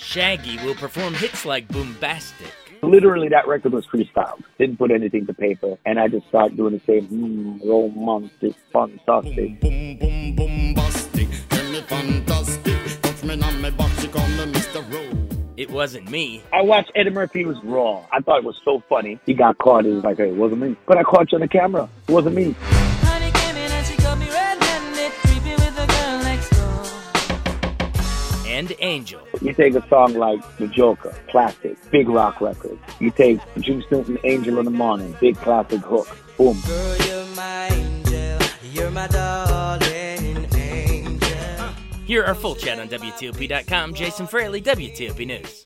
Shaggy will perform hits like Boombastic. Literally, that record was freestyled. Didn't put anything to paper. And I just started doing the same, romantic, fantastic. Boom, boom, bombastic. Tell me fantastic. Touch me on my back, she call me Mr. Rowe. It wasn't me. I watched Eddie Murphy was raw. I thought it was so funny. He got caught. He was like, hey, it wasn't me. But I caught you on the camera. It wasn't me. Honey came in and she got me red-handed, creepy with the girl next door. And Angel. You take a song like The Joker, classic, big rock record. You take Juice Newton, Angel in the Morning, big classic hook. Boom. Girl, you're my angel, you're my darling angel. Hear our full chat on WTOP.com. Jason Fraley, WTOP News.